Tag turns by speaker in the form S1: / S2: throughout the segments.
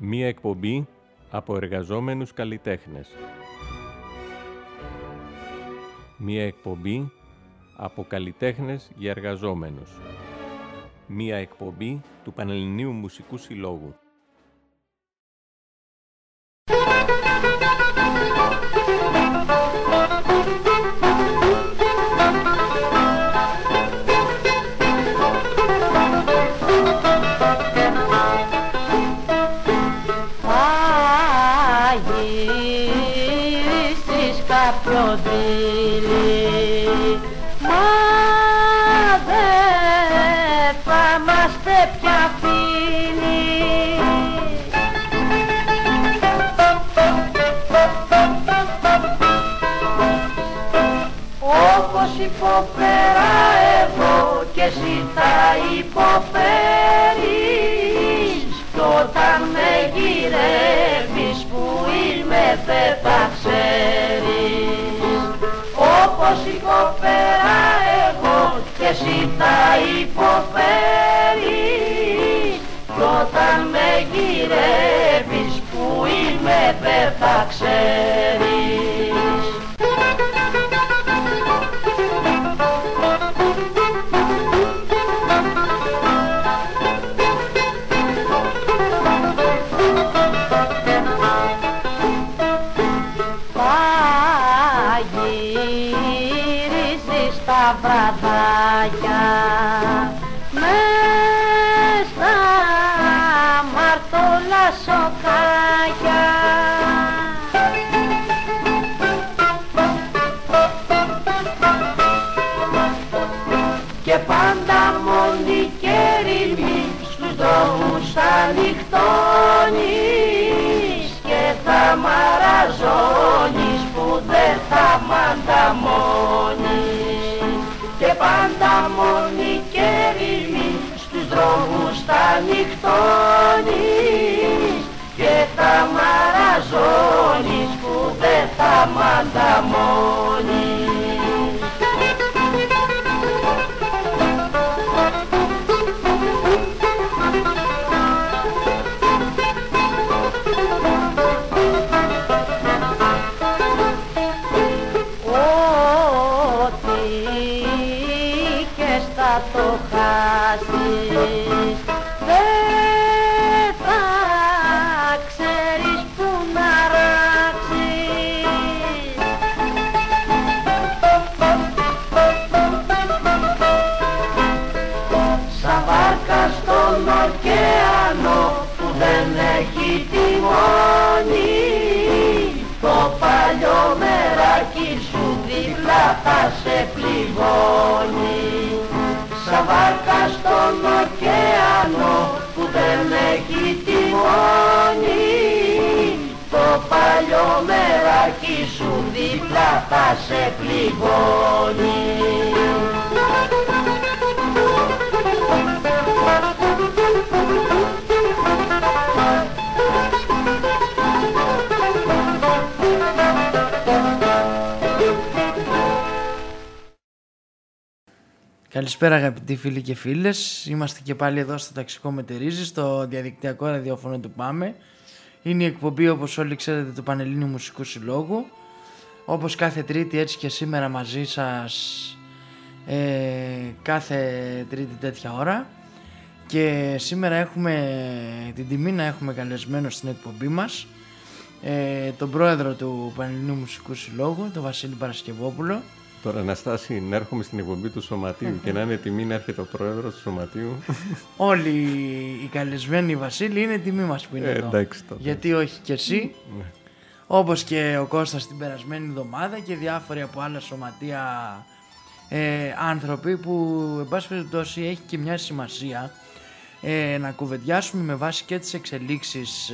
S1: Μία εκπομπή από εργαζόμενους καλλιτέχνες. Μία εκπομπή από καλλιτέχνες για εργαζόμενους. Μία εκπομπή του Πανελληνίου Μουσικού Συλλόγου.
S2: Κάποιο δίλη, μα δεν θα είμαστε πια φίλοι. Όπως υποφέρα εγώ και εσύ θα υποφέρεις, κι όταν με γυρεύεις που είμαι δεν θα ξέρεις. Όπως υποφέρα εγώ και εσύ θα υποφέρεις, κι όταν με γυρεύεις που είμαι δεν θα ξέρεις. Τα βραδάκια μες στα μαρτωλά σοκάκια, και πάντα μόνοι και ερημοί στους δρόμους θα νυχτώνεις και θα μαραζώνεις που δεν θα μ' ανταμώνεις. Και πάντα μόνοι και ερημοί στους δρόμους θα νυχτώνεις και θα μαραζώνεις που δεν θα μ' ανταμώνεις. Το χάσεις, δεν θα ξέρεις που να ράξεις. Σαν βάρκα στον ωκεανό που δεν έχει τιμόνι, το παλιό μεράκι σου δίπλα θα σε πληγώνει. Σαν βάρκα στον ωκεανό που δεν έχει τιμόνι, το παλιό μεράκι σου δίπλα θα σε πληγώνει.
S3: Καλησπέρα αγαπητοί φίλοι και φίλες, είμαστε και πάλι εδώ στο Ταξικό Μετερίζει, στο διαδικτυακό ραδιόφωνο του ΠΑΜΕ. Είναι η εκπομπή, όπως όλοι ξέρετε, του Πανελλήνιου Μουσικού Συλλόγου. Όπως κάθε Τρίτη, έτσι και σήμερα μαζί σας, κάθε Τρίτη τέτοια ώρα. Και σήμερα έχουμε την τιμή να έχουμε καλεσμένο στην εκπομπή μας τον πρόεδρο του Πανελλήνιου Μουσικού Συλλόγου, τον Βασίλη Παρασκευόπουλο.
S1: Τώρα, Αναστάση, να έρχομαι στην εκπομπή του Σωματείου και να είναι τιμή να έρχεται ο πρόεδρος του Σωματείου.
S3: Όλοι οι καλεσμένοι, Βασίλη, είναι τιμή μας που είναι εδώ.
S1: Εντάξει,
S3: γιατί όχι και εσύ, όπως και ο Κώστας την περασμένη εβδομάδα και διάφοροι από άλλα σωματεία άνθρωποι που, εν πάση περιπτώσει, έχει και μια σημασία να κουβεντιάσουμε με βάση και τις εξελίξεις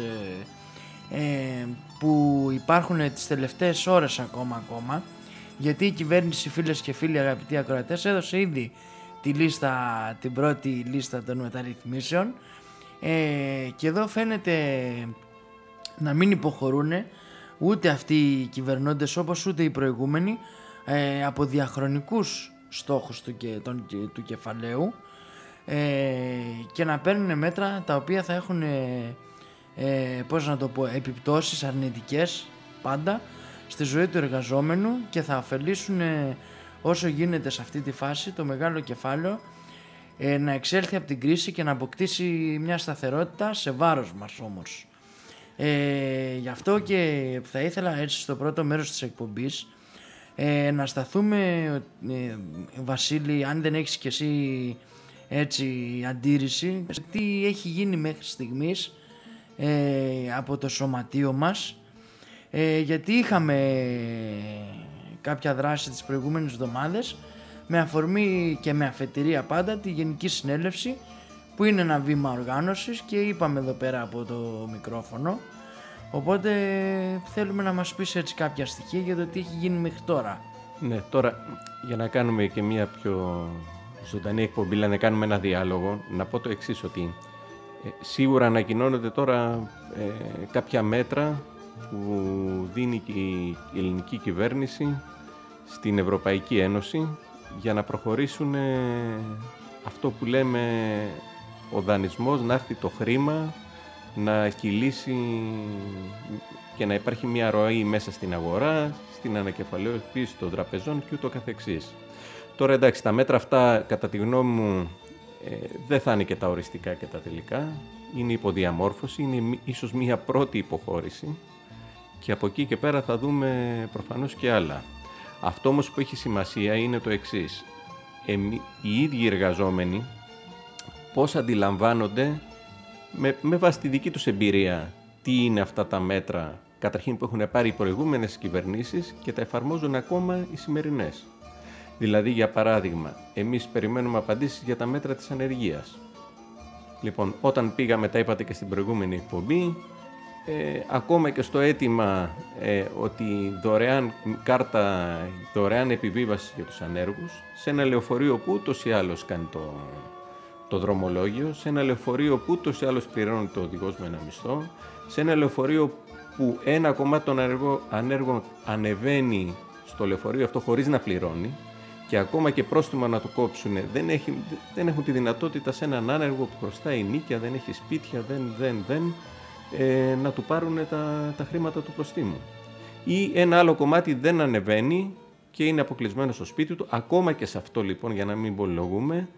S3: που υπάρχουν τις τελευταίες ώρες ακόμα. Γιατί η κυβέρνηση, φίλες και φίλοι, αγαπητοί ακροατές, έδωσε ήδη την πρώτη λίστα των μεταρρυθμίσεων και εδώ φαίνεται να μην υποχωρούν ούτε αυτοί οι κυβερνώντες όπως ούτε οι προηγούμενοι από διαχρονικούς στόχους του κεφαλαίου και να παίρνουν μέτρα τα οποία θα έχουν επιπτώσεις αρνητικές πάντα στη ζωή του εργαζόμενου και θα ωφελήσουν όσο γίνεται σε αυτή τη φάση το μεγάλο κεφάλαιο να εξέλθει από την κρίση και να αποκτήσει μια σταθερότητα σε βάρος μας όμως. Γι' αυτό και θα ήθελα έτσι στο πρώτο μέρος της εκπομπής να σταθούμε, Βασίλη, αν δεν έχεις κι εσύ έτσι αντίρρηση, τι έχει γίνει μέχρι στιγμής από το σωματείο μας, γιατί είχαμε κάποια δράση τις προηγούμενες εβδομάδες με αφορμή και με αφετηρία πάντα τη Γενική Συνέλευση, που είναι ένα βήμα οργάνωσης και είπαμε εδώ πέρα από το μικρόφωνο, οπότε θέλουμε να μας πεις έτσι κάποια στοιχεία για το τι έχει γίνει μέχρι τώρα.
S1: Ναι, τώρα για να κάνουμε και μια πιο ζωντανή εκπομπή, να κάνουμε ένα διάλογο, να πω το εξής, ότι σίγουρα ανακοινώνονται τώρα κάποια μέτρα που δίνει και η ελληνική κυβέρνηση στην Ευρωπαϊκή Ένωση για να προχωρήσουν αυτό που λέμε ο δανεισμός, να έρθει το χρήμα, να κυλήσει και να υπάρχει μια ροή μέσα στην αγορά, στην ανακεφαλαιοποίηση των τραπεζών και ούτω καθεξής. Τώρα εντάξει, τα μέτρα αυτά κατά τη γνώμη μου δεν θα είναι και τα οριστικά και τα τελικά. Είναι υποδιαμόρφωση, είναι ίσως μια πρώτη υποχώρηση και από εκεί και πέρα θα δούμε προφανώς και άλλα. Αυτό όμως που έχει σημασία είναι το εξής. Οι ίδιοι εργαζόμενοι πώς αντιλαμβάνονται με βάση τη δική τους εμπειρία τι είναι αυτά τα μέτρα, καταρχήν που έχουν πάρει οι προηγούμενες κυβερνήσεις και τα εφαρμόζουν ακόμα οι σημερινές. Δηλαδή, για παράδειγμα, εμείς περιμένουμε απαντήσεις για τα μέτρα της ανεργίας. Λοιπόν, όταν πήγαμε, τα είπατε και στην προηγούμενη εκπομπή, ακόμα και στο αίτημα ότι δωρεάν κάρτα, δωρεάν επιβίβαση για τους ανέργους, σε ένα λεωφορείο που ούτως ή άλλως κάνει το δρομολόγιο, σε ένα λεωφορείο που ούτως ή άλλως πληρώνει το οδηγός με ένα μισθό, σε ένα λεωφορείο που ένα κομμάτι των ανέργων ανεβαίνει στο λεωφορείο αυτό χωρίς να πληρώνει και ακόμα και πρόστιμα να το κόψουν, δεν έχουν τη δυνατότητα σε έναν άνεργο που χρωστάει νίκια, δεν έχει σπίτια, να του πάρουν τα χρήματα του προστίμου. Ή ένα άλλο κομμάτι δεν ανεβαίνει και είναι αποκλεισμένο στο σπίτι του. Ακόμα και σε αυτό λοιπόν, για να μην πολυλογούμε,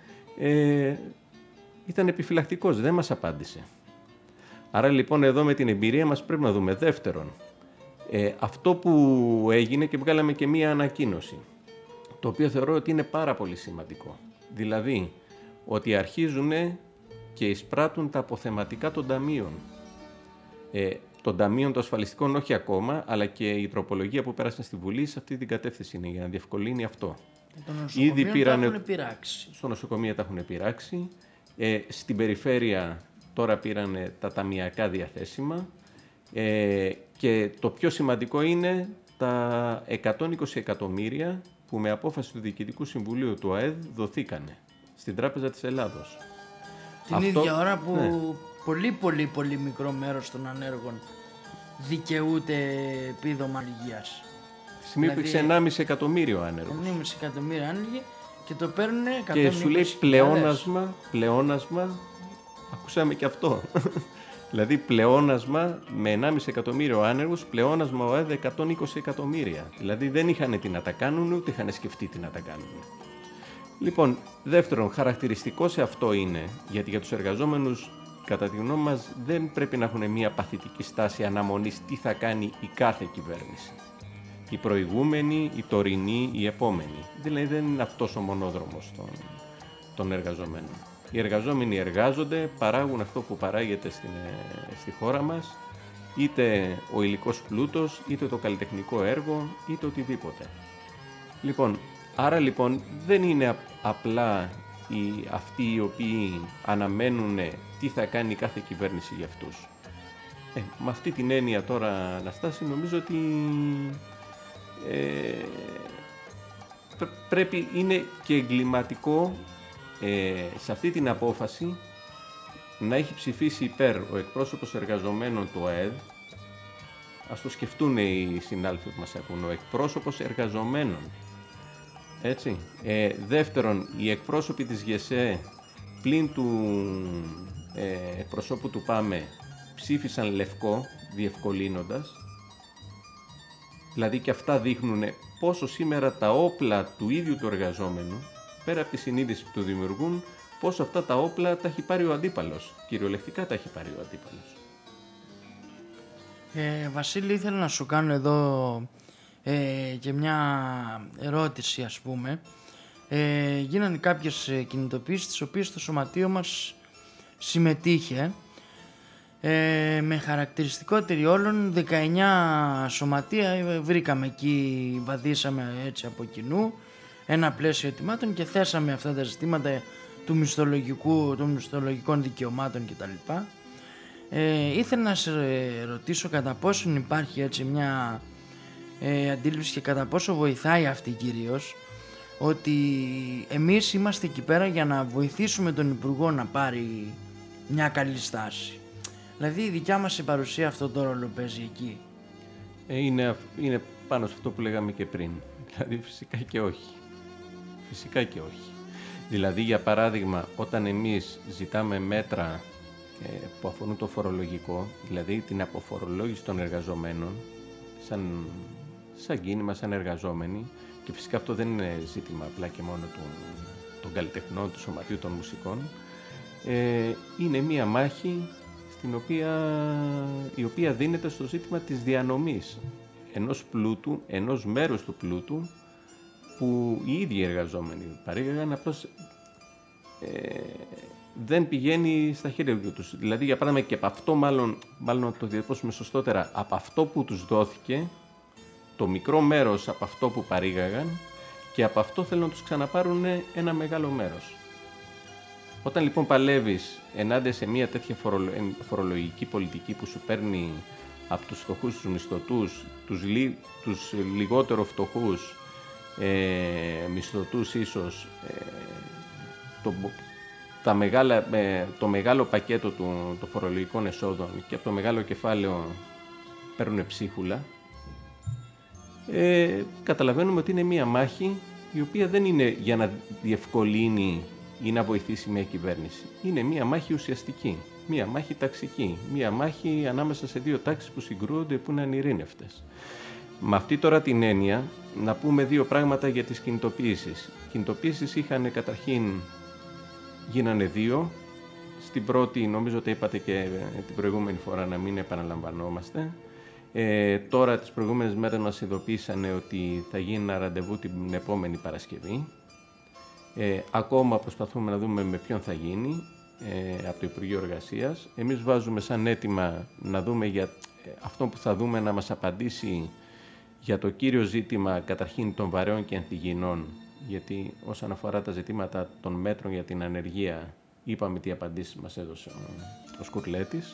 S1: ήταν επιφυλακτικός, δεν μας απάντησε. Άρα λοιπόν εδώ με την εμπειρία μας πρέπει να δούμε. Δεύτερον, αυτό που έγινε και βγάλαμε και μία ανακοίνωση, το οποίο θεωρώ ότι είναι πάρα πολύ σημαντικό. Δηλαδή, ότι αρχίζουν και εισπράττουν τα αποθεματικά των ταμείων. Των ταμείων των ασφαλιστικών όχι ακόμα, αλλά και η τροπολογία που πέρασε στη Βουλή σε αυτή την κατεύθυνση είναι για να διευκολύνει αυτό.
S3: Ήδη πήραν, τα έχουν πειράξει.
S1: Στο νοσοκομείο τα έχουν πειράξει. Στην περιφέρεια τώρα πήραν τα ταμιακά διαθέσιμα. Και το πιο σημαντικό είναι τα 120 εκατομμύρια που με απόφαση του Διοικητικού Συμβουλίου του ΑΕΔ δοθήκανε στην Τράπεζα της Ελλάδος.
S3: Την ίδια ώρα που πολύ μικρό μέρος των ανέργων δικαιούται επίδομα ανεργίας.
S1: Σημείο που υπήρξε 1,5 εκατομμύριο άνεργους.
S3: 1,5 εκατομμύριο άνεργοι και το παίρνουν 120.000.
S1: Και σου λέει πλεόνασμα, ακούσαμε και αυτό. Δηλαδή πλεόνασμα με 1,5 εκατομμύριο άνεργους, πλεόνασμα ο ΑΕΔ 120 εκατομμύρια. Δηλαδή δεν είχαν τι να τα κάνουν, ούτε είχαν σκεφτεί τι να τα κάνουν. Λοιπόν, δεύτερον, χαρακτηριστικό σε αυτό είναι, γιατί για τους εργαζόμενους, κατά τη γνώμη μας, δεν πρέπει να έχουν μια παθητική στάση αναμονής τι θα κάνει η κάθε κυβέρνηση. Η προηγούμενη, η τωρινή, η επόμενη. Δηλαδή δεν είναι αυτός ο μονόδρομος των εργαζομένων. Οι εργαζόμενοι εργάζονται, παράγουν αυτό που παράγεται στη χώρα μας, είτε ο υλικός πλούτος, είτε το καλλιτεχνικό έργο, είτε οτιδήποτε. Λοιπόν, άρα λοιπόν δεν είναι απλά αυτοί οι οποίοι αναμένουν τι θα κάνει κάθε κυβέρνηση για αυτούς. Με αυτή την έννοια τώρα, Αναστάση, νομίζω ότι είναι και εγκληματικό σε αυτή την απόφαση να έχει ψηφίσει υπέρ ο εκπρόσωπος εργαζομένων του ΑΕΔ. Ας το σκεφτούν οι συνάδελφοι που μας ακούν, ο εκπρόσωπος εργαζομένων. Έτσι. Δεύτερον, οι εκπρόσωποι της ΓΕΣΕ πλην του εκπροσώπου του ΠΑΜΕ ψήφισαν λευκό, διευκολύνοντας. Δηλαδή και αυτά δείχνουν πόσο σήμερα τα όπλα του ίδιου του εργαζόμενου, πέρα από τη συνείδηση που του δημιουργούν, πόσο αυτά τα όπλα τα έχει πάρει ο αντίπαλος. Κυριολεκτικά τα έχει πάρει ο αντίπαλος.
S3: Βασίλη, ήθελα να σου κάνω εδώ και μια ερώτηση, ας πούμε. Γίνανε κάποιες κινητοποιήσεις τις οποίες το σωματείο μας συμμετείχε, με χαρακτηριστικότερη όλων 19 σωματεία. Βρήκαμε εκεί, βαδίσαμε έτσι από κοινού ένα πλαίσιο αιτημάτων και θέσαμε αυτά τα ζητήματα του των μισθολογικών δικαιωμάτων κτλ. Ήθελα να σε ρωτήσω κατά πόσον υπάρχει έτσι μια αντίληψη και κατά πόσο βοηθάει αυτή κυρίως, ότι εμείς είμαστε εκεί πέρα για να βοηθήσουμε τον Υπουργό να πάρει μια καλή στάση. Δηλαδή η δικιά μας η παρουσία αυτό το ρόλο παίζει εκεί.
S1: Είναι πάνω σε αυτό που λέγαμε και πριν. Δηλαδή φυσικά και όχι. Φυσικά και όχι. Δηλαδή για παράδειγμα όταν εμείς ζητάμε μέτρα που αφορούν το φορολογικό, δηλαδή την αποφορολόγηση των εργαζομένων σαν κίνημα, σαν εργαζόμενοι, και φυσικά αυτό δεν είναι ζήτημα απλά και μόνο των καλλιτεχνών, του Σωματείου των Μουσικών, είναι μία μάχη η οποία δίνεται στο ζήτημα της διανομής ενός πλούτου, ενός μέρους του πλούτου που οι ίδιοι εργαζόμενοι παρήγαγαν, απλώς δεν πηγαίνει στα χέρια τους. Δηλαδή, για παράδειγμα, και από αυτό μάλλον να το διατυπώσουμε σωστότερα, από αυτό που τους δόθηκε, το μικρό μέρος από αυτό που παρήγαγαν, και από αυτό θέλουν να τους ξαναπάρουν ένα μεγάλο μέρος. Όταν λοιπόν παλεύεις ενάντια σε μια τέτοια φορολογική πολιτική που σου παίρνει από τους φτωχούς, τους μισθωτούς, τους λιγότερο φτωχούς μισθωτούς ίσως, το μεγάλο πακέτο των φορολογικών εσόδων και από το μεγάλο κεφάλαιο παίρνουν ψίχουλα, καταλαβαίνουμε ότι είναι μία μάχη η οποία δεν είναι για να διευκολύνει ή να βοηθήσει μια κυβέρνηση. Είναι μία μάχη ουσιαστική, μία μάχη ταξική, μία μάχη ανάμεσα σε δύο τάξεις που συγκρούονται, που είναι ανειρήνευτες. Με αυτή τώρα την έννοια, να πούμε δύο πράγματα για τις κινητοποιήσεις. Οι κινητοποιήσεις γίνανε δύο. Στην πρώτη, νομίζω τα είπατε και την προηγούμενη φορά, να μην επαναλαμβανόμαστε. Τώρα τις προηγούμενες μέρες μας ειδοποίησανε ότι θα γίνει ένα ραντεβού την επόμενη Παρασκευή. Ακόμα προσπαθούμε να δούμε με ποιον θα γίνει από το Υπουργείο Εργασίας. Εμείς βάζουμε σαν αίτημα να δούμε για αυτό που θα δούμε να μας απαντήσει για το κύριο ζήτημα καταρχήν των βαρέων και ανθυγιεινών, γιατί όσον αφορά τα ζητήματα των μέτρων για την ανεργία είπαμε τι απαντήσεις μας έδωσε ο Σκουρλέτης,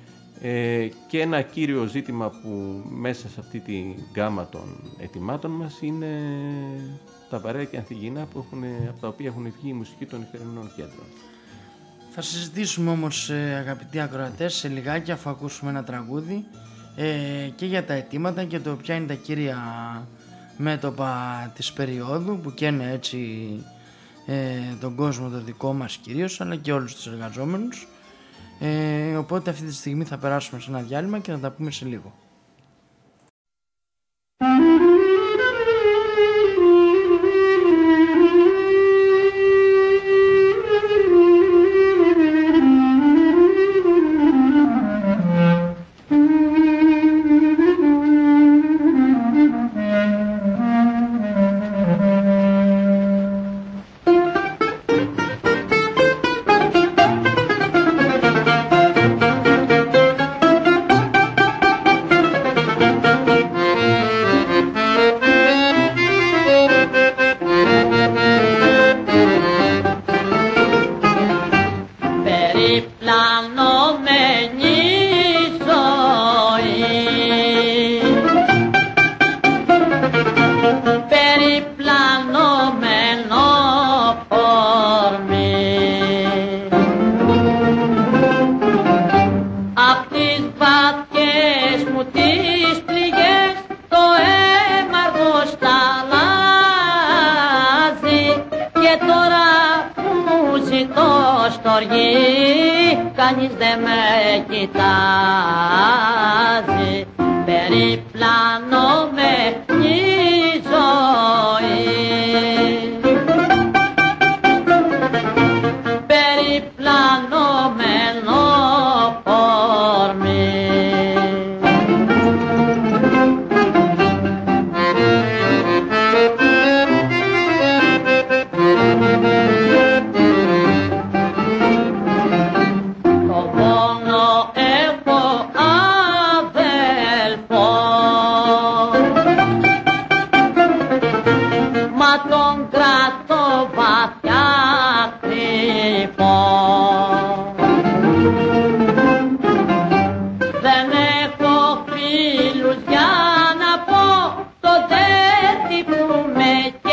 S1: και ένα κύριο ζήτημα που μέσα σε αυτή τη γκάμα των αιτημάτων μας είναι τα βαρέα και ανθυγιεινά από τα οποία έχουν βγει η μουσική των νυχτερινών κέντρων.
S3: Θα συζητήσουμε όμως, αγαπητοί ακροατές, σε λιγάκι, αφού ακούσουμε ένα τραγούδι, και για τα αιτήματα και το ποια είναι τα κύρια μέτωπα της περίοδου που καίνε έτσι τον κόσμο το δικό μας κυρίως, αλλά και όλους τους εργαζόμενους. Οπότε αυτή τη στιγμή θα περάσουμε σε ένα διάλειμμα και θα τα πούμε σε λίγο.
S2: Και τώρα που ζητώ στοργή, κανείς δεν με κοιτάζει. Περιπλάνομαι η ζωή, περιπλανωμένο κορμί. Το πόνο έχω αδελφό, μα τον κρατώ βαθιά κρυφό. Δεν έχω φίλους για να πω το δέρτη που με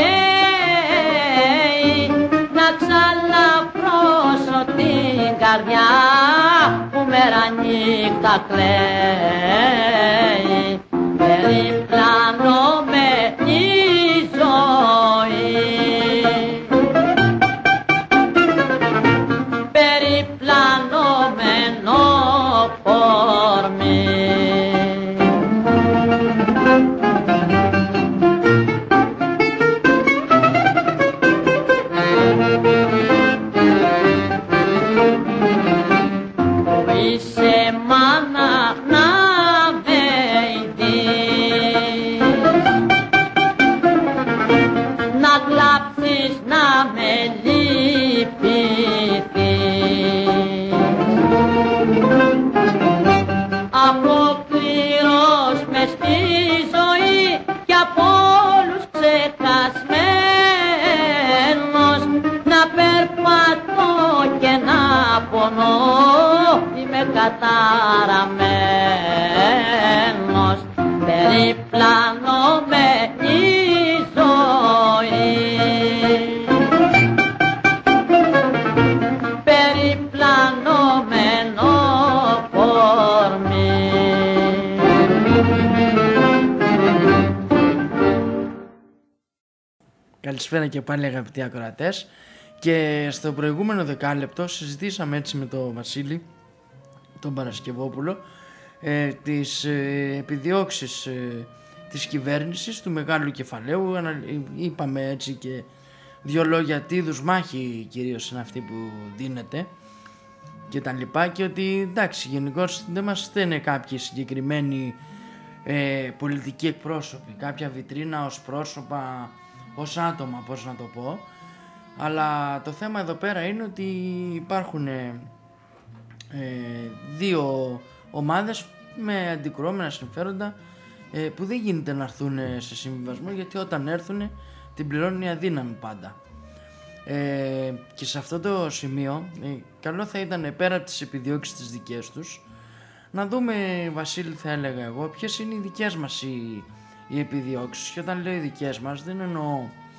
S2: καίει, να ξαλαφρώσω την καρδιά που μέρα νύχτα κλαίει. Περιπλάνομαι η ζωή, περιπλανωμένο κορμί. Είσαι μάνα να με ειδείς, να κλάψεις, να με λυπηθείς. Αποκληρός μες στη ζωή κι από όλους ξεχασμένος, να περπατώ και να πονώ, είμαι καταραμένος. Περιπλάνομαι η ζωή, περιπλανωμένο κορμί.
S3: Καλησπέρα και πάλι αγαπητοί ακροατές. Και στο προηγούμενο δεκάλεπτο συζητήσαμε έτσι με τον Βασίλη, τον Παρασκευόπουλο, τις επιδιώξεις της κυβέρνησης, του μεγάλου κεφαλαίου. Είπαμε έτσι και δύο λόγια τι είδους μάχη κυρίως είναι αυτή που δίνεται και τα λοιπά, και ότι εντάξει, γενικώς δεν μας στέλνει κάποιοι συγκεκριμένοι πολιτικοί εκπρόσωποι, κάποια βιτρίνα ως πρόσωπα, ως άτομα, πώς να το πω. Αλλά το θέμα εδώ πέρα είναι ότι υπάρχουν δύο ομάδες με αντικρουόμενα συμφέροντα που δεν γίνεται να έρθουν σε συμβιβασμό, γιατί όταν έρθουν την πληρώνουν οι αδύναμοι πάντα. Και σε αυτό το σημείο καλό θα ήταν, πέρα από τις επιδιώξεις τις δικές τους, να δούμε, Βασίλη, θα έλεγα εγώ, ποιες είναι οι δικές μας οι επιδιώξεις. Και όταν λέω οι δικές μας δεν εννοώ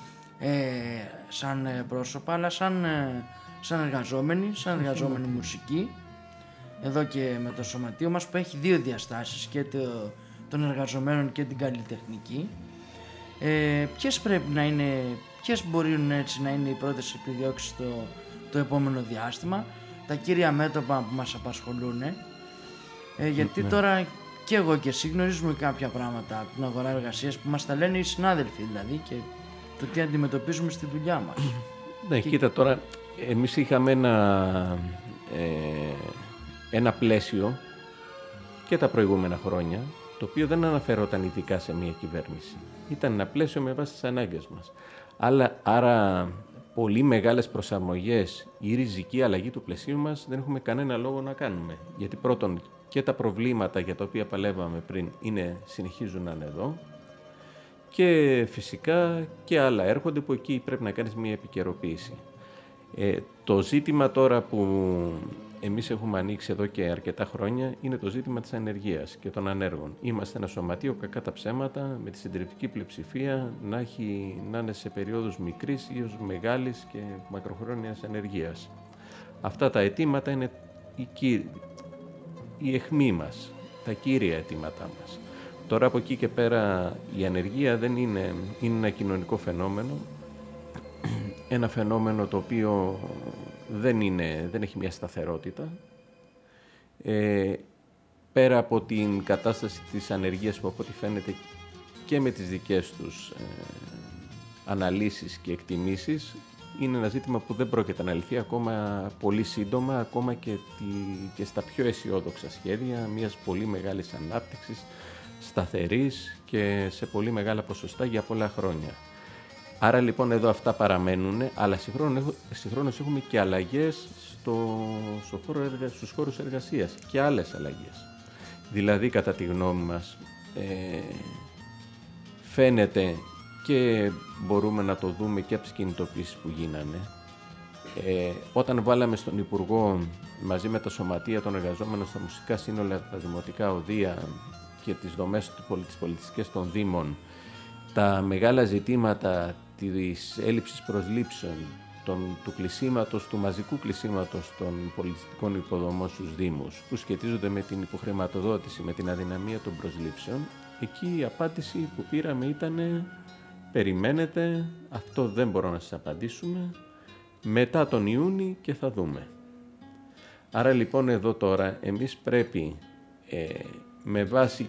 S3: σαν πρόσωπα, αλλά σαν εργαζόμενοι, μουσικοί, εδώ και με το σωματείο μας που έχει δύο διαστάσεις, και των εργαζομένων και την καλλιτεχνική. Ποιες πρέπει να είναι, ποιες μπορούν έτσι να είναι οι πρώτες επιδιώξεις το επόμενο διάστημα, τα κύρια μέτωπα που μας απασχολούν, γιατί τώρα και εγώ και εσύ γνωρίζουμε κάποια πράγματα από την αγορά εργασίας που μας τα λένε οι συνάδελφοι, δηλαδή, και το τι αντιμετωπίζουμε στη δουλειά μας.
S1: Ναι, κοίτα τώρα, εμείς είχαμε ένα πλαίσιο και τα προηγούμενα χρόνια, το οποίο δεν αναφερόταν ειδικά σε μια κυβέρνηση. Ήταν ένα πλαίσιο με βάση τις ανάγκες μας. Άρα πολύ μεγάλες προσαρμογές ή ριζική αλλαγή του πλαισίου μας δεν έχουμε κανένα λόγο να κάνουμε. Γιατί πρώτον, και τα προβλήματα για τα οποία παλεύαμε πριν συνεχίζουν να είναι εδώ, και φυσικά και άλλα έρχονται που εκεί πρέπει να κάνεις μια επικαιροποίηση. Το ζήτημα τώρα που εμείς έχουμε ανοίξει εδώ και αρκετά χρόνια είναι το ζήτημα της ανεργίας και των ανέργων. Είμαστε ένα σωματείο, κακά τα ψέματα, με τη συντριπτική πλειοψηφία να είναι σε περίοδους μικρής ή μεγάλης και μακροχρόνιας ανεργίας. Αυτά τα αιτήματα είναι η αιχμή μας, τα κύρια αιτήματά μας. Τώρα από εκεί και πέρα η ανεργία δεν είναι ένα κοινωνικό φαινόμενο, ένα φαινόμενο το οποίο δεν έχει μια σταθερότητα. Πέρα από την κατάσταση της ανεργίας που από ό,τι φαίνεται και με τις δικές τους αναλύσεις και εκτιμήσεις, είναι ένα ζήτημα που δεν πρόκειται να λυθεί ακόμα πολύ σύντομα, ακόμα και στα πιο αισιόδοξα σχέδια μιας πολύ μεγάλης ανάπτυξης, σταθερής και σε πολύ μεγάλα ποσοστά για πολλά χρόνια. Άρα λοιπόν εδώ αυτά παραμένουν, αλλά συγχρόνως έχουμε και αλλαγές στους χώρους εργασίας και άλλες αλλαγές. Δηλαδή, κατά τη γνώμη μας, φαίνεται και μπορούμε να το δούμε και από τις κινητοποιήσεις που γίνανε. Όταν βάλαμε στον Υπουργό μαζί με τα σωματεία των εργαζόμενων στα μουσικά σύνολα, τα δημοτικά οδεία και τις δομές της πολιτιστικές των Δήμων, τα μεγάλα ζητήματα της έλλειψης προσλήψεων, του κλεισίματος, του μαζικού κλεισίματος των πολιτιστικών υποδομών στους Δήμους, που σχετίζονται με την υποχρηματοδότηση, με την αδυναμία των προσλήψεων, εκεί η απάντηση που πήραμε ήταν: περιμένετε, αυτό δεν μπορώ να σας απαντήσουμε, μετά τον Ιούνιο και θα δούμε. Άρα λοιπόν εδώ τώρα εμείς πρέπει με βάση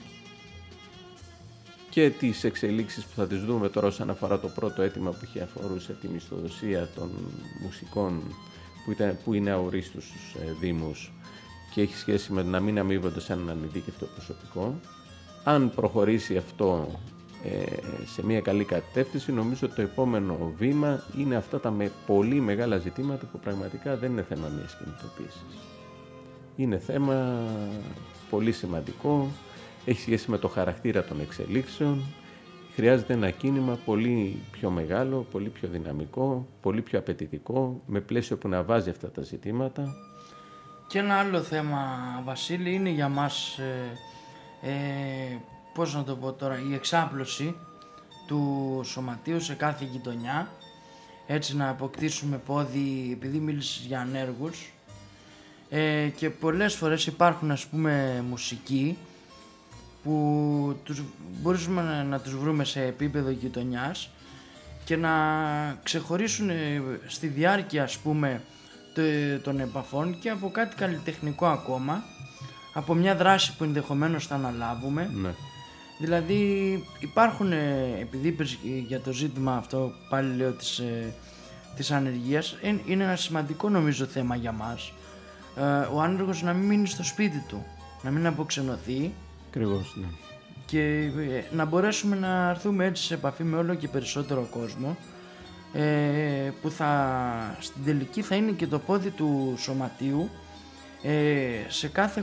S1: και τις εξελίξεις που θα τις δούμε τώρα όσον αφορά το πρώτο αίτημα που είχε αφορούσε τη μισθοδοσία των μουσικών που είναι αορίστους στους Δήμους και έχει σχέση με να μην αμείβονται σε έναν ανειδίκευτο προσωπικό. Αν προχωρήσει αυτό σε μια καλή κατεύθυνση, νομίζω ότι το επόμενο βήμα είναι αυτά τα πολύ μεγάλα ζητήματα που πραγματικά δεν είναι θέμα μιας κινητοποίησης. Είναι θέμα πολύ σημαντικό, έχει σχέση με το χαρακτήρα των εξελίξεων, χρειάζεται ένα κίνημα πολύ πιο μεγάλο, πολύ πιο δυναμικό, πολύ πιο απαιτητικό, με πλαίσιο που να βάζει αυτά τα ζητήματα.
S3: Και ένα άλλο θέμα, Βασίλη, είναι για μας, πώς να το πω τώρα, η εξάπλωση του σωματείου σε κάθε γειτονιά, έτσι να αποκτήσουμε πόδι, επειδή μίλησες για ανέργους, και πολλές φορές υπάρχουν, ας πούμε, μουσικοί που μπορούμε να τους βρούμε σε επίπεδο γειτονιάς και να ξεχωρίσουν στη διάρκεια, ας πούμε, των επαφών και από κάτι καλλιτεχνικό ακόμα, από μια δράση που ενδεχομένως θα αναλάβουμε.
S1: Ναι.
S3: Δηλαδή υπάρχουν, επειδή είπες για το ζήτημα αυτό, πάλι λέω της ανεργίας, είναι ένα σημαντικό νομίζω θέμα για μας, ο άνεργος να μην μείνει στο σπίτι του, να μην αποξενωθεί.
S1: Ακριβώς, ναι.
S3: Και να μπορέσουμε να έρθουμε έτσι σε επαφή με όλο και περισσότερο κόσμο, που στην τελική θα είναι και το πόδι του σωματείου σε κάθε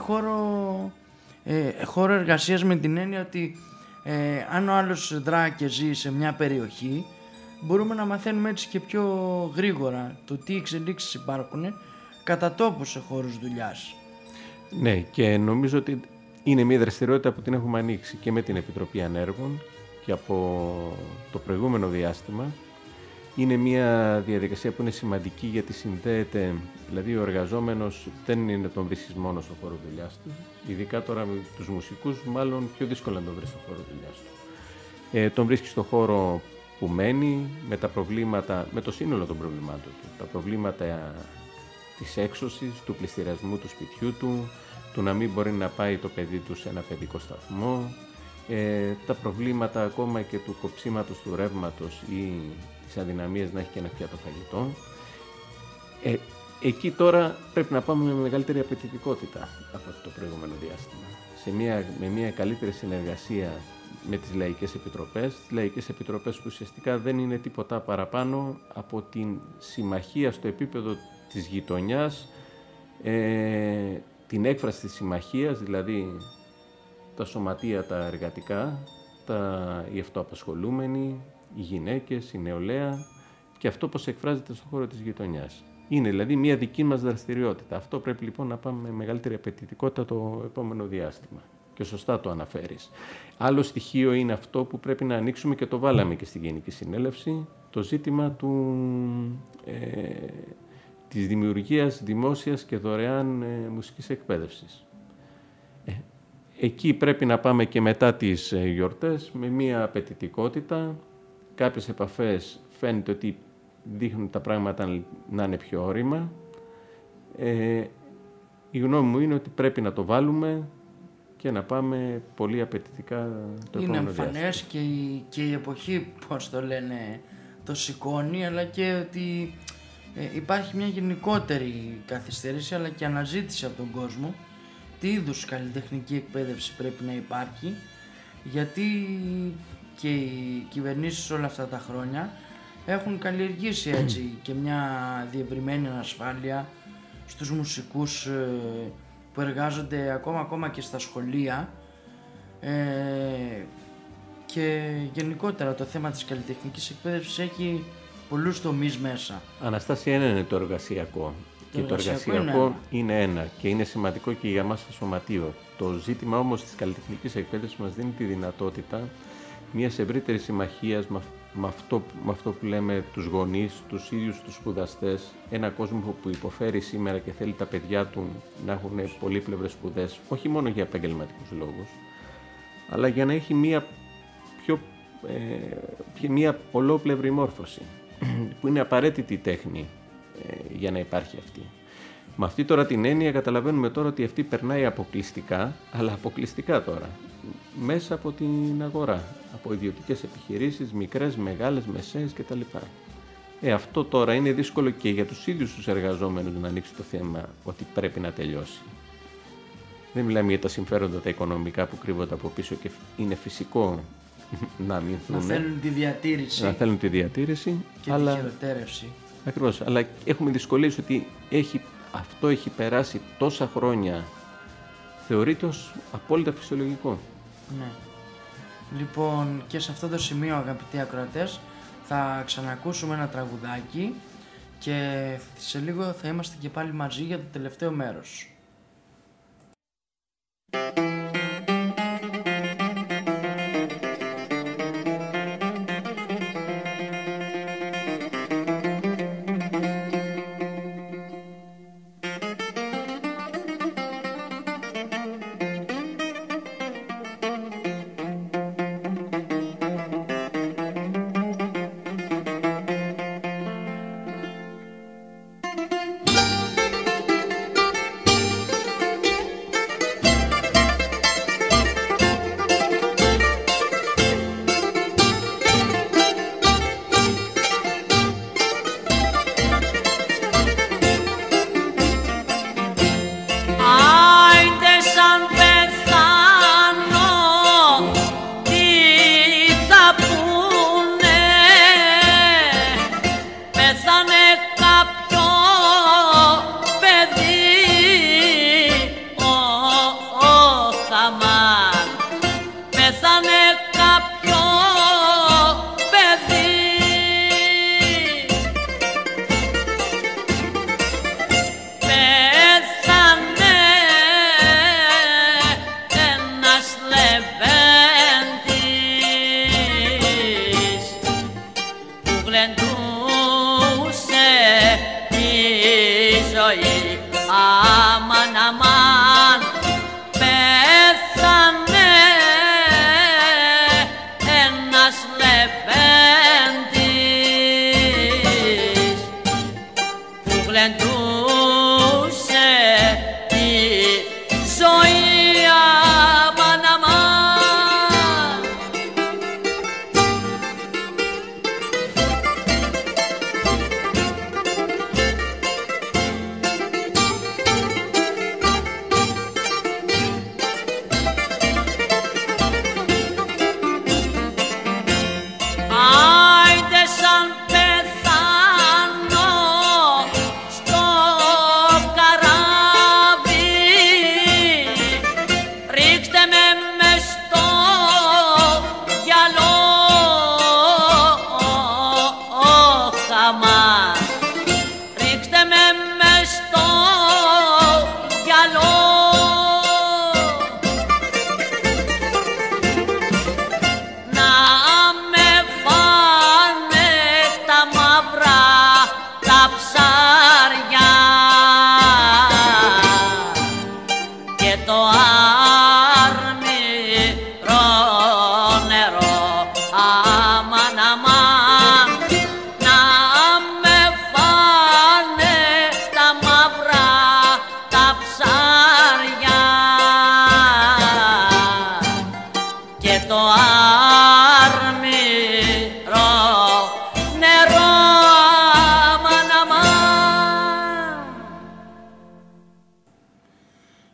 S3: χώρο εργασίας, με την έννοια ότι αν ο άλλος δρά και ζει σε μια περιοχή, μπορούμε να μαθαίνουμε έτσι και πιο γρήγορα το τι εξελίξεις υπάρχουν κατά τόπου σε χώρους δουλειάς.
S1: Ναι, και νομίζω ότι είναι μια δραστηριότητα που την έχουμε ανοίξει και με την Επιτροπή Ανέργων και από το προηγούμενο διάστημα. Είναι μια διαδικασία που είναι σημαντική γιατί συνδέεται, δηλαδή ο εργαζόμενος δεν είναι τον βρίσκεις μόνο στο χώρο δουλειάς του, ειδικά τώρα με τους μουσικούς μάλλον πιο δύσκολα να τον βρεις στο χώρο δουλειάς του. Τον βρίσκεις στο χώρο που μένει, με τα προβλήματα, με το σύνολο των προβλημάτων του, τα προβλήματα της έξωσης, του πληστηριασμού του σπιτιού του να μην μπορεί να πάει το παιδί του σε ένα παιδικό σταθμό, τα προβλήματα ακόμα και του κοψίματος του ρεύματος ή της αδυναμίας να έχει και ένα πιάτο φαγητό. Εκεί τώρα πρέπει να πάμε με μεγαλύτερη απαιτητικότητα από το προηγούμενο διάστημα. Με μια καλύτερη συνεργασία με τις λαϊκές επιτροπές που ουσιαστικά δεν είναι τίποτα παραπάνω από την συμμαχία στο επίπεδο της γειτονιάς, την έκφραση της συμμαχίας, δηλαδή τα σωματεία, τα εργατικά, οι αυτοαπασχολούμενοι, οι γυναίκες, η νεολαία και αυτό πώς εκφράζεται στον χώρο της γειτονιάς. Είναι δηλαδή μια δική μας δραστηριότητα. Αυτό πρέπει λοιπόν να πάμε με μεγαλύτερη απαιτητικότητα το επόμενο διάστημα. Και σωστά το αναφέρεις. Άλλο στοιχείο είναι αυτό που πρέπει να ανοίξουμε και το βάλαμε και στην Γενική Συνέλευση, το ζήτημα της δημιουργίας δημόσιας και δωρεάν μουσικής εκπαίδευσης. Εκεί πρέπει να πάμε και μετά τις γιορτές με μια απαιτητικότητα. Κάποιες επαφές φαίνεται ότι δείχνουν τα πράγματα να είναι πιο όρημα, Η γνώμη μου είναι ότι πρέπει να το βάλουμε και να πάμε πολύ απαιτητικά το
S3: είναι
S1: επόμενο διάστημα.
S3: εμφανές και η εποχή, πώς το λένε, το σηκώνει, αλλά και ότι υπάρχει μια γενικότερη καθυστέρηση αλλά και αναζήτηση από τον κόσμο τι είδους καλλιτεχνική εκπαίδευση πρέπει να υπάρχει, γιατί και οι κυβερνήσεις όλα αυτά τα χρόνια έχουν καλλιεργήσει έτσι και μια διευρυμένη ανασφάλεια στους μουσικούς που εργάζονται ακόμα και στα σχολεία, και γενικότερα το θέμα της καλλιτεχνικής εκπαίδευσης έχει πολλούς τομείς μέσα.
S1: Αναστασία, ένα είναι το εργασιακό. Και το εργασιακό είναι ένα και είναι σημαντικό και για μας στο σωματείο. Το ζήτημα όμως της καλλιτεχνικής εκπαίδευσης μας δίνει τη δυνατότητα μιας ευρύτερης συμμαχίας με αυτό που λέμε τους γονείς, τους ίδιους τους σπουδαστές, ένα κόσμο που υποφέρει σήμερα και θέλει τα παιδιά του να έχουν πολύπλευρες σπουδές, όχι μόνο για επαγγελματικούς λόγους, αλλά για να έχει μια ολόπλευρη μόρφωση, που είναι απαραίτητη τέχνη για να υπάρχει αυτή. Με αυτή τώρα την έννοια καταλαβαίνουμε τώρα ότι αυτή περνάει αποκλειστικά, αλλά αποκλειστικά τώρα, μέσα από την αγορά, από ιδιωτικές επιχειρήσεις, μικρές, μεγάλες, μεσαίες κτλ. Αυτό τώρα είναι δύσκολο και για τους ίδιους τους εργαζόμενους να ανοίξει το θέμα ότι πρέπει να τελειώσει. Δεν μιλάμε για τα συμφέροντα τα οικονομικά που κρύβονται από πίσω και είναι φυσικό να αμυνθούν.
S3: Να θέλουν τη διατήρηση.
S1: Να θέλουν τη διατήρηση.
S3: Και τη χειροτέρευση.
S1: Ακριβώς. Αλλά έχουμε δυσκολίες ότι αυτό έχει περάσει τόσα χρόνια. Θεωρείται ως απόλυτα φυσιολογικό.
S3: Ναι. Λοιπόν, και σε αυτό το σημείο, αγαπητοί ακροατές, θα ξανακούσουμε ένα τραγουδάκι και σε λίγο θα είμαστε και πάλι μαζί για το τελευταίο μέρος.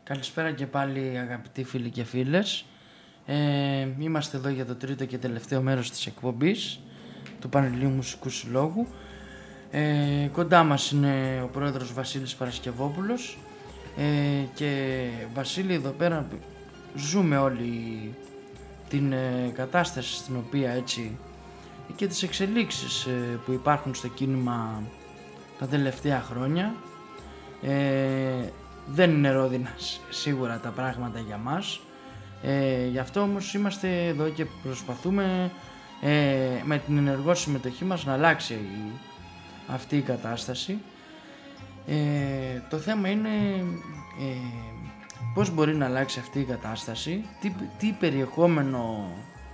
S3: Καλησπέρα και πάλι αγαπητοί φίλοι και φίλες. Είμαστε εδώ για το τρίτο και τελευταίο μέρος της εκπομπής του Πανελληνίου Μουσικού Συλλόγου. Κοντά μας είναι ο πρόεδρος Βασίλης Παρασκευόπουλος και Βασίλη, εδώ πέρα ζούμε όλη την κατάσταση στην οποία έτσι και τις εξελίξεις που υπάρχουν στο κίνημα τα τελευταία χρόνια. Δεν είναι ρόδινα σίγουρα τα πράγματα για μας, γι' αυτό όμως είμαστε εδώ και προσπαθούμε με την ενεργό συμμετοχή μας να αλλάξει αυτή η κατάσταση. Το θέμα είναι πώς μπορεί να αλλάξει αυτή η κατάσταση, τι περιεχόμενο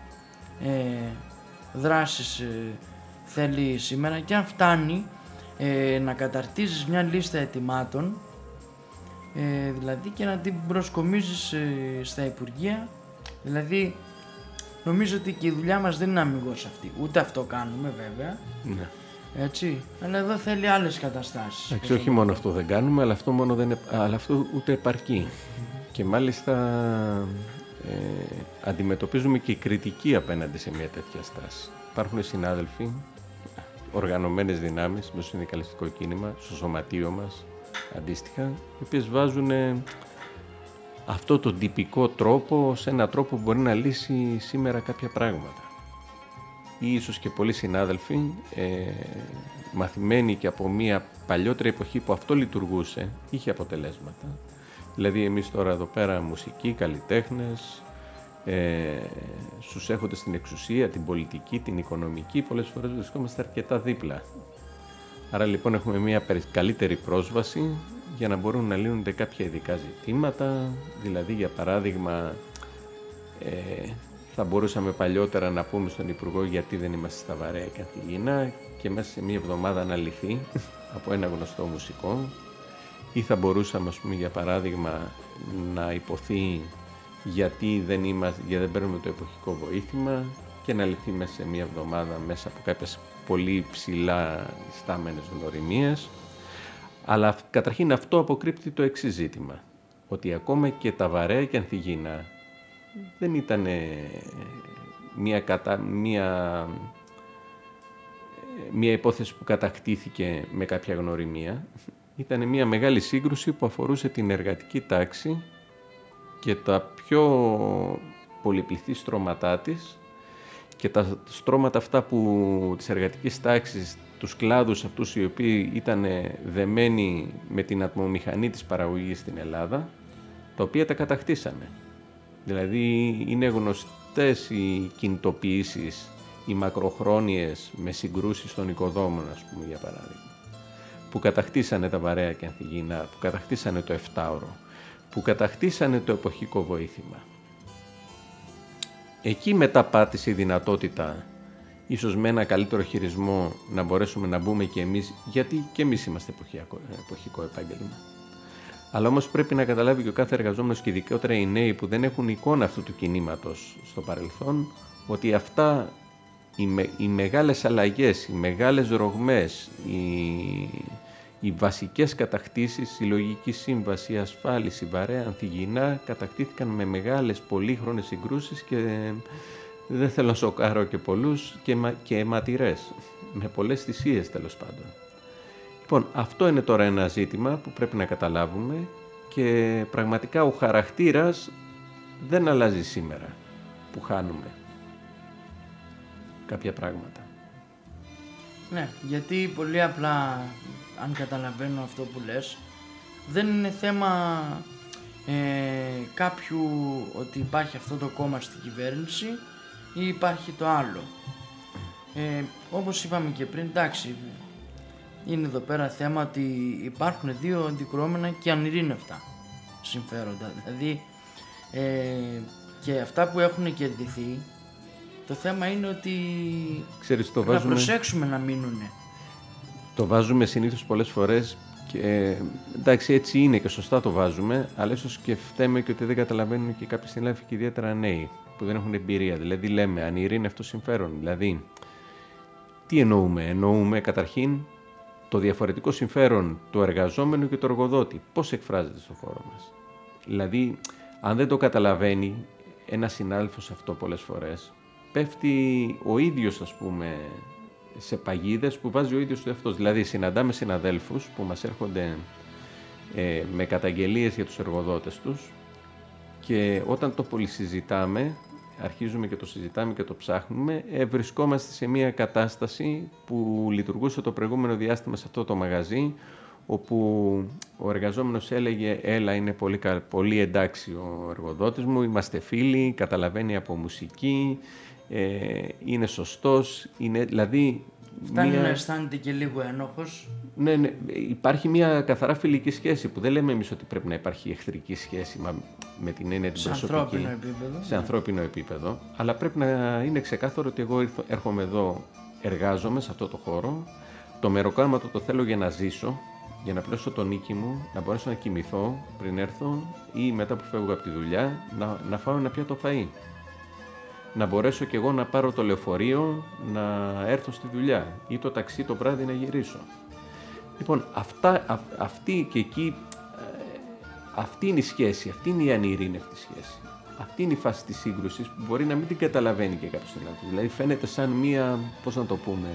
S3: δράσεις θέλει σήμερα και αν φτάνει να καταρτίζεις μια λίστα αιτημάτων, δηλαδή και να την προσκομίζεις στα Υπουργεία. Δηλαδή νομίζω ότι και η δουλειά μας δεν είναι αμιγώς αυτή, ούτε αυτό κάνουμε βέβαια,
S1: ναι.
S3: Έτσι, αλλά εδώ θέλει άλλες καταστάσεις.
S1: Εντάξει, όχι μόνο αυτό δεν κάνουμε, αλλά αυτό ούτε επαρκεί. Και μάλιστα αντιμετωπίζουμε και κριτική απέναντι σε μια τέτοια στάση. Υπάρχουν συνάδελφοι, οργανωμένες δυνάμεις με το συνδικαλιστικό κίνημα, στο σωματείο μας αντίστοιχα, οι οποίες βάζουν αυτό τον τυπικό τρόπο σε έναν τρόπο που μπορεί να λύσει σήμερα κάποια πράγματα. Ή ίσως και πολλοί συνάδελφοι μαθημένοι και από μια παλιότερη εποχή που αυτό λειτουργούσε, είχε αποτελέσματα. Δηλαδή εμείς τώρα εδώ πέρα μουσικοί, καλλιτέχνες, στους έχοντες την εξουσία, την πολιτική, την οικονομική, πολλές φορές βρισκόμαστε αρκετά δίπλα. Άρα λοιπόν έχουμε μια καλύτερη πρόσβαση για να μπορούν να λύνονται κάποια ειδικά ζητήματα, δηλαδή για παράδειγμα θα μπορούσαμε παλιότερα να πούμε στον Υπουργό γιατί δεν είμαστε στα Βαρέα και Ανθιγίνα και μέσα σε μία εβδομάδα να λυθεί από ένα γνωστό μουσικό, ή θα μπορούσαμε, ας πούμε, για παράδειγμα να υποθεί γιατί δεν παίρνουμε το εποχικό βοήθημα και να λυθεί μέσα σε μία εβδομάδα μέσα από κάποιες πολύ ψηλά στάμενες γνωριμίες. Αλλά καταρχήν αυτό αποκρύπτει το εξής ζήτημα, ότι ακόμα και τα Βαρέα και Ανθιγίνα δεν ήταν μια υπόθεση που κατακτήθηκε με κάποια γνωριμία. Ήταν μια μεγάλη σύγκρουση που αφορούσε την εργατική τάξη και τα πιο πολυπληθή στρώματά της και τα στρώματα αυτά της εργατικής τάξης, τους κλάδους αυτούς οι οποίοι ήταν δεμένοι με την ατμομηχανή της παραγωγής στην Ελλάδα, τα οποία τα κατακτήσανε. Δηλαδή είναι γνωστές οι κινητοποιήσεις, οι μακροχρόνιες με συγκρούσεις των οικοδόμων, ας πούμε, για παράδειγμα, που κατακτήσανε τα Βαρέα και Ανθιγίνα, που κατακτήσανε το 7ωρο, που κατακτήσανε το εποχικό βοήθημα. Εκεί μετά πάτησε η δυνατότητα, ίσως με ένα καλύτερο χειρισμό, να μπορέσουμε να μπούμε και εμείς, γιατί και εμείς είμαστε εποχικό επάγγελμα. Αλλά όμως πρέπει να καταλάβει και ο κάθε εργαζόμενος και ειδικότερα οι νέοι που δεν έχουν εικόνα αυτού του κινήματος στο παρελθόν, ότι αυτά οι μεγάλες αλλαγές, οι μεγάλες ρογμές, οι βασικές κατακτήσεις, η Συλλογική Σύμβαση, η Ασφάλιση, η Βαρέα, Ανθιγίνα, κατακτήθηκαν με μεγάλες πολύχρονες συγκρούσεις και δεν θέλω να σοκάρω και πολλούς και αιματηρές, με πολλές θυσίες τέλος πάντων. Λοιπόν, αυτό είναι τώρα ένα ζήτημα που πρέπει να καταλάβουμε και πραγματικά ο χαρακτήρας δεν αλλάζει σήμερα που χάνουμε κάποια πράγματα.
S3: Ναι, γιατί πολύ απλά, αν καταλαβαίνω αυτό που λες, δεν είναι θέμα κάποιου ότι υπάρχει αυτό το κόμμα στην κυβέρνηση ή υπάρχει το άλλο. Όπως είπαμε και πριν, εντάξει, είναι εδώ πέρα θέμα ότι υπάρχουν δύο αντικρουόμενα και ανειρήνευτα συμφέροντα. Δηλαδή και αυτά που έχουν κερδιθεί, το θέμα είναι ότι
S1: ξέρεις,
S3: να προσέξουμε να μείνουνε.
S1: Το βάζουμε συνήθως πολλές φορές και εντάξει, έτσι είναι και σωστά το βάζουμε, αλλά ίσως και φταίμε και ότι δεν καταλαβαίνουν και κάποιοι συνάδελφοι και ιδιαίτερα νέοι που δεν έχουν εμπειρία. Δηλαδή λέμε ανειρήνευτο συμφέρον. Δηλαδή τι εννοούμε? Εννοούμε καταρχήν το διαφορετικό συμφέρον του εργαζόμενου και του εργοδότη. Πώς εκφράζεται στον χώρο μας? Δηλαδή, αν δεν το καταλαβαίνει ένας συνάδελφος αυτό πολλές φορές, πέφτει ο ίδιος, ας πούμε, σε παγίδες που βάζει ο ίδιος του εαυτός. Δηλαδή, συναντάμε συναδέλφους που μας έρχονται με καταγγελίες για τους εργοδότες τους και όταν το πολυσυζητάμε, αρχίζουμε και το συζητάμε και το ψάχνουμε, βρισκόμαστε σε μια κατάσταση που λειτουργούσε το προηγούμενο διάστημα σε αυτό το μαγαζί, όπου ο εργαζόμενος έλεγε «Έλα, είναι πολύ εντάξει ο εργοδότης μου, είμαστε φίλοι, καταλαβαίνει από μουσική, είναι σωστός», δηλαδή...
S3: Φτάνει να αισθάνεται και λίγο ένοχος.
S1: Ναι, υπάρχει μια καθαρά φιλική σχέση που δεν λέμε εμείς ότι πρέπει να υπάρχει εχθρική σχέση με την έννοια την προσωπική. Σε ανθρώπινο επίπεδο. Αλλά πρέπει να είναι ξεκάθαρο ότι εγώ έρχομαι εδώ, εργάζομαι σε αυτό το χώρο, το μεροκάματο το θέλω για να ζήσω, για να πληρώσω το νίκη μου, να μπορέσω να κοιμηθώ πριν έρθω ή μετά που φεύγω από τη δουλειά, να φάω ένα πιάτο φαΐ. Να μπορέσω κι εγώ να πάρω το λεωφορείο, να έρθω στη δουλειά ή το ταξί το βράδυ να γυρίσω. Λοιπόν, αυτή και εκεί, αυτή είναι η σχέση, αυτή είναι η ανειρήνευτη σχέση. Αυτή είναι η φάση της σύγκρουσης που μπορεί να μην την καταλαβαίνει και κάποιος συνάδελφος. Δηλαδή φαίνεται σαν μία, πώς να το πούμε,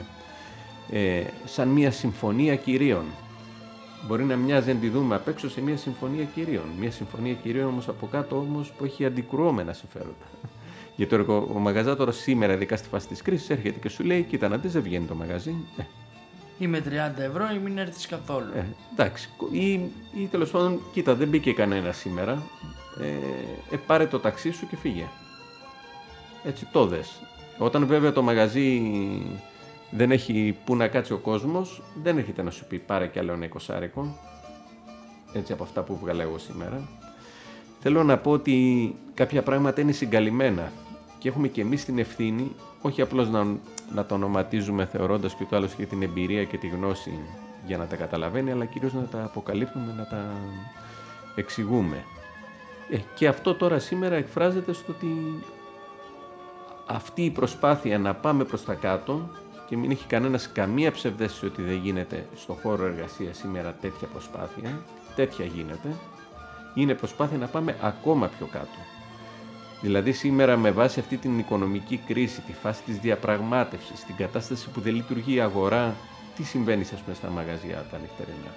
S1: σαν μία συμφωνία κυρίων. Μπορεί να μοιάζει, αν τη δούμε απ' έξω, σε μία συμφωνία κυρίων. Μία συμφωνία κυρίων όμως από κάτω όμως που έχει αντικρουόμενα συμφέροντα. Γιατί ο μαγαζάτορας σήμερα, ειδικά στη φάση της κρίσης, έρχεται και σου λέει: «Κοίτα, να δεις, δεν βγαίνει το μαγαζί.
S3: Ή με 30 ευρώ ή μην έρθεις καθόλου».
S1: Εντάξει. Ή τέλος πάντων, κοίτα, δεν μπήκε κανένα σήμερα. Πάρε το ταξί σου και φύγε. Έτσι το δες. Όταν βέβαια το μαγαζί δεν έχει που να κάτσει ο κόσμος, δεν έρχεται να σου πει πάρε κι άλλο ένα 20άρικο. Έτσι από αυτά που βγάλα εγώ σήμερα. Θέλω να πω ότι κάποια πράγματα είναι συγκαλυμμένα και έχουμε και εμείς την ευθύνη, όχι απλώς να το ονοματίζουμε θεωρώντας και ούτω άλλως και την εμπειρία και τη γνώση για να τα καταλαβαίνει, αλλά κυρίως να τα αποκαλύπτουμε, να τα εξηγούμε. Και αυτό τώρα σήμερα εκφράζεται στο ότι αυτή η προσπάθεια να πάμε προς τα κάτω και μην έχει κανένας καμία ψευδαίσθηση ότι δεν γίνεται στο χώρο εργασίας σήμερα τέτοια προσπάθεια, τέτοια γίνεται, είναι προσπάθεια να πάμε ακόμα πιο κάτω. Δηλαδή σήμερα με βάση αυτή την οικονομική κρίση, τη φάση της διαπραγμάτευσης, την κατάσταση που δεν λειτουργεί η αγορά, τι συμβαίνει ας πούμε στα μαγαζιά τα νυχτερινά?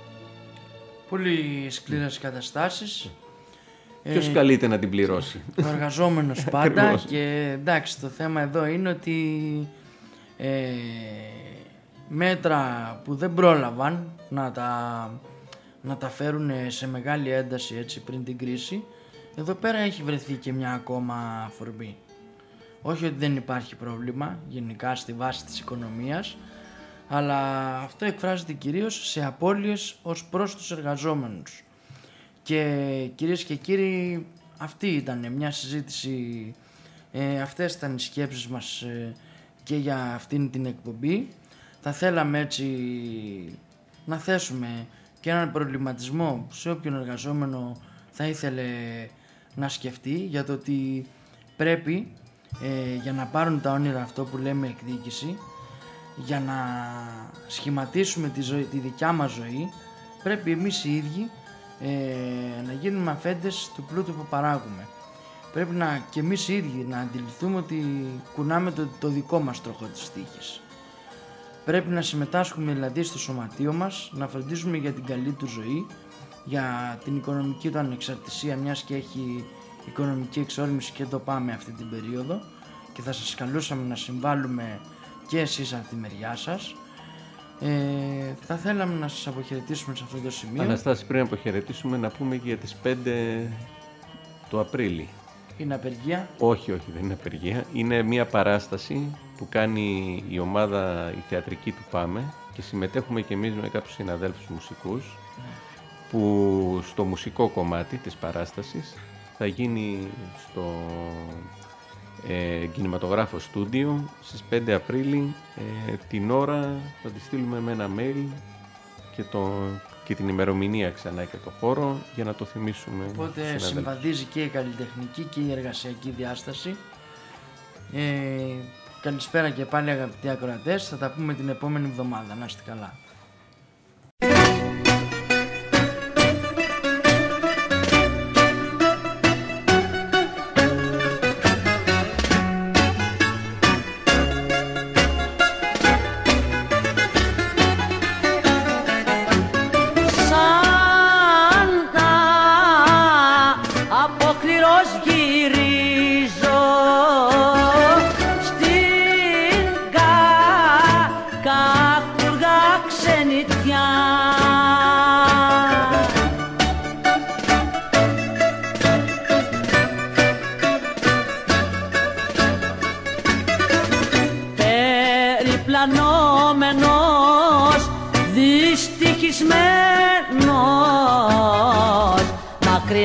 S3: Πολύ σκληρές καταστάσεις.
S1: Ποιος καλείται να την πληρώσει?
S3: Ο εργαζόμενος πάντα. Και εντάξει, το θέμα εδώ είναι ότι μέτρα που δεν πρόλαβαν να τα φέρουν σε μεγάλη ένταση έτσι πριν την κρίση, εδώ πέρα έχει βρεθεί και μια ακόμα αφορμή. Όχι ότι δεν υπάρχει πρόβλημα γενικά στη βάση της οικονομίας, αλλά αυτό εκφράζεται κυρίως σε απώλειες ως προς τους εργαζόμενους. Και κυρίες και κύριοι, αυτή ήταν μια συζήτηση, αυτές ήταν οι σκέψεις μας και για αυτήν την εκπομπή. Θα θέλαμε έτσι να θέσουμε και έναν προβληματισμό σε όποιον εργαζόμενο θα ήθελε να σκεφτεί για το ότι πρέπει για να πάρουν τα όνειρα, αυτό που λέμε εκδίκηση, για να σχηματίσουμε τη δικιά μας ζωή, πρέπει εμείς οι ίδιοι να γίνουμε αφέντες του πλούτου που παράγουμε. Πρέπει και εμείς οι ίδιοι να αντιληφθούμε ότι κουνάμε το δικό μας τροχό της τύχης. Πρέπει να συμμετάσχουμε δηλαδή στο σωματείο μας, να φροντίζουμε για την καλή του ζωή, για την οικονομική του ανεξαρτησία, μιας και έχει οικονομική εξόρμηση και το πάμε αυτή την περίοδο, και θα σας καλούσαμε να συμβάλλουμε και εσείς από τη μεριά σας. Θα θέλαμε να σας αποχαιρετήσουμε σε αυτό το σημείο.
S1: Αναστάση, πριν αποχαιρετήσουμε να πούμε και για τις 5 το Απρίλη.
S3: Είναι απεργία?
S1: Όχι, δεν είναι απεργία. Είναι μια παράσταση που κάνει η ομάδα η θεατρική του Πάμε και συμμετέχουμε και εμείς με κάποιους συναδέλφους μουσικούς που στο μουσικό κομμάτι της παράστασης θα γίνει στο κινηματογράφο στούντιο στις 5 Απρίλη. Την ώρα θα τη στείλουμε με ένα mail και την ημερομηνία ξανά και το χώρο για να το θυμίσουμε.
S3: Οπότε συμβαδίζει και η καλλιτεχνική και η εργασιακή διάσταση. Καλησπέρα και πάλι αγαπητοί ακροατές, θα τα πούμε την επόμενη εβδομάδα. Να είστε καλά.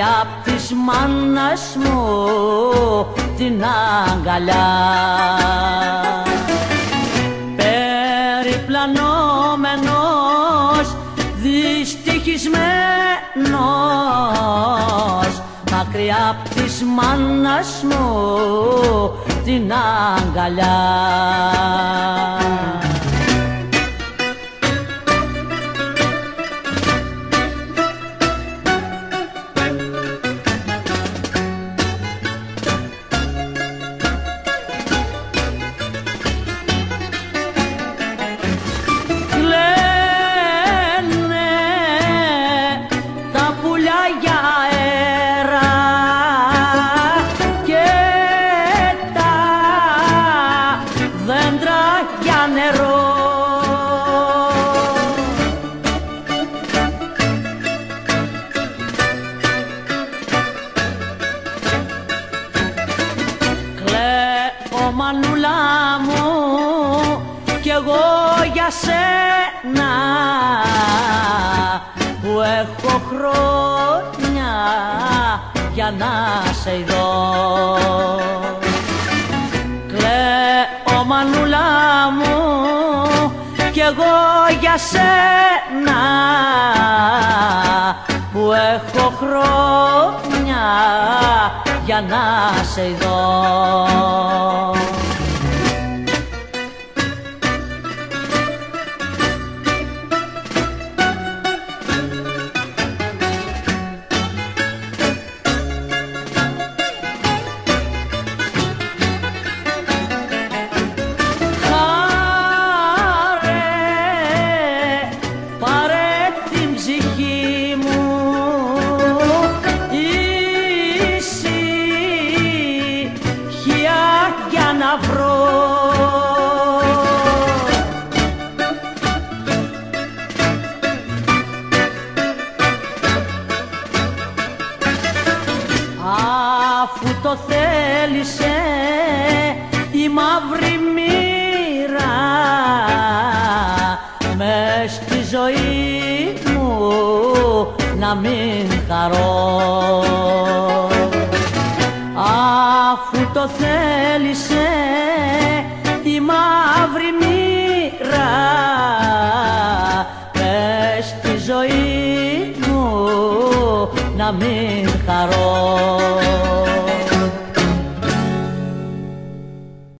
S2: μακριά απ' της μάνας μου την αγκαλιά. Περιπλανόμενος, δυστυχισμένος, μακριά απ' της μάνας μου την αγκαλιά. Μανούλα μου κι εγώ για σένα που έχω χρόνια για να σε ειδώ. Κλαίω μανούλα μου κι εγώ για σένα που έχω χρόνια για να σε ειδώ. Αφού το θέλησε η μαύρη μοίρα μες στη ζωή μου να μην χαρώ. Αφού το θέλησε η μαύρη μοίρα μες στη ζωή μου να μην χαρώ.